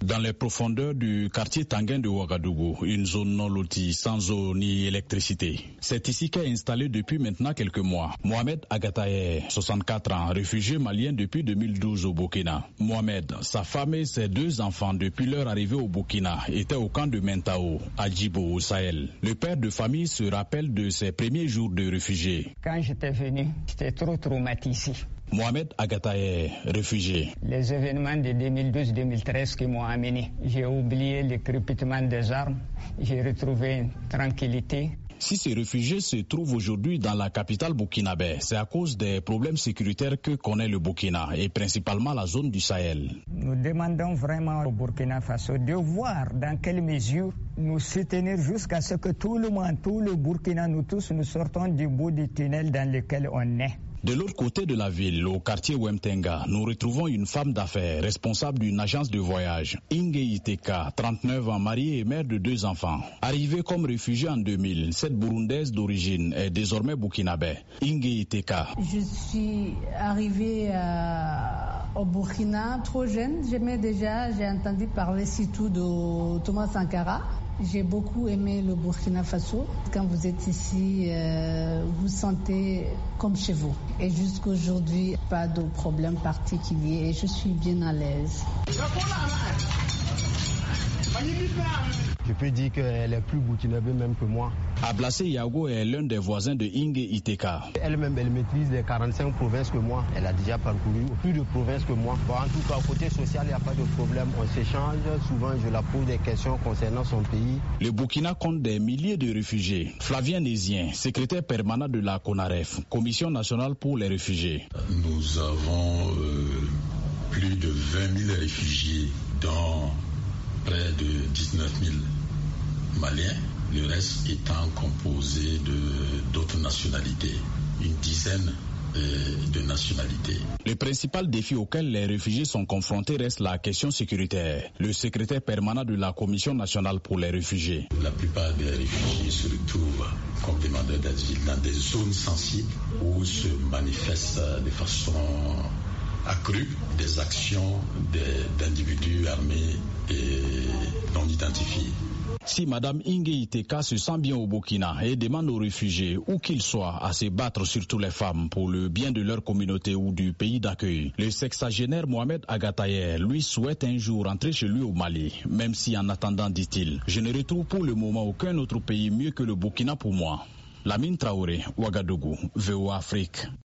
Dans les profondeurs du quartier Tanguin de Ouagadougou, une zone non lotie, sans eau ni électricité. C'est ici qu'est installé depuis maintenant quelques mois Mohamed Agataye, 64 ans, réfugié malien depuis 2012 au Burkina. Mohamed, sa femme et ses 2 enfants depuis leur arrivée au Burkina étaient au camp de Mentao, à Djibo, au Sahel. Le père de famille se rappelle de ses premiers jours de réfugié. Quand j'étais venu, j'étais trop traumatisé. Mohamed Agataye, réfugié. Les événements de 2012-2013 qui m'ont amené. J'ai oublié le crépitement des armes. J'ai retrouvé une tranquillité. Si ces réfugiés se trouvent aujourd'hui dans la capitale burkinabé, c'est à cause des problèmes sécuritaires que connaît le Burkina et principalement la zone du Sahel. Nous demandons vraiment au Burkina Faso de voir dans quelle mesure nous soutenir jusqu'à ce que tout le monde, tout le Burkina, nous tous, nous sortons du bout du tunnel dans lequel on est. De l'autre côté de la ville, au quartier Wemtenga, nous retrouvons une femme d'affaires responsable d'une agence de voyage, Inge Iteka, 39 ans, mariée et mère de 2 enfants. Arrivée comme réfugiée en 2000, cette Burundaise d'origine est désormais burkinabé. Inge Iteka. Je suis arrivée au Burkina trop jeune. J'ai entendu parler surtout de Thomas Sankara. J'ai beaucoup aimé le Burkina Faso. Quand vous êtes ici, vous sentez comme chez vous. Et jusqu'aujourd'hui, pas de problème particulier et je suis bien à l'aise. Je peux dire qu'elle est plus burkinabé même que moi. Ablassé Yago est l'un des voisins de Inge Iteka. Elle-même, elle maîtrise les 45 provinces que moi. Elle a déjà parcouru plus de provinces que moi. Bon, en tout cas, côté social, il n'y a pas de problème. On s'échange. Souvent, je la pose des questions concernant son pays. Le Burkina compte des milliers de réfugiés. Flavien Nézien, secrétaire permanent de la CONAREF, Commission nationale pour les réfugiés. Nous avons plus de 20 000 réfugiés dans près de 19 000 Maliens, le reste étant composé d'autres nationalités, une dizaine de nationalités. Le principal défi auquel les réfugiés sont confrontés reste la question sécuritaire. Le secrétaire permanent de la Commission nationale pour les réfugiés. La plupart des réfugiés se retrouvent comme demandeurs d'asile dans des zones sensibles où se manifestent de façon accrue des actions d'individus armés et non identifiés. Si Mme Inge Iteka se sent bien au Burkina et demande aux réfugiés, où qu'ils soient, à se battre, surtout les femmes, pour le bien de leur communauté ou du pays d'accueil, le sexagénaire Mohamed Agataye, lui, souhaite un jour rentrer chez lui au Mali, même si en attendant, dit-il, je ne retrouve pour le moment aucun autre pays mieux que le Burkina pour moi. Lamine Traoré, Ouagadougou, VOA Afrique.